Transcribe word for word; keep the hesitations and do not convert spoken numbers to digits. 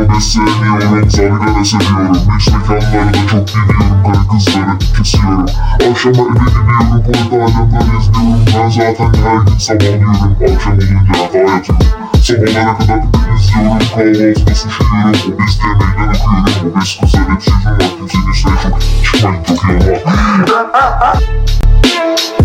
obez sevmiyorum, zargana seviyorum. Lüks mekanlarda çok gidiyorum, karı kızları kesiyorum. Akşama eve gidiyorum, porta alemler izliyorum. Ben zaten her gün sabahlıyorum, akşam olunca yatağa yatıyorum. Sabahlara kadar izliyorum, kahvaltıda suç yiyorum. Obez diye meydan okuyorum, obez kızlar hep sizin var. Kimsenin üstüne çok çıkmayın, çok iyi ama.